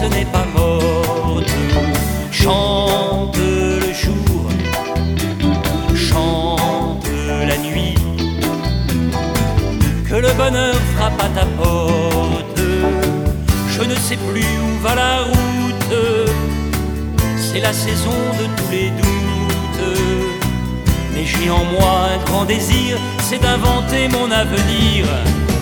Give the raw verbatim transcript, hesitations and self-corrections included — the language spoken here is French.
ce n'est pas morte. Chante le jour, chante la nuit, que le bonheur frappe à ta porte. Je ne sais plus où va la route, c'est la saison de tous les doutes. Mais j'ai en moi un grand désir, c'est d'inventer mon avenir.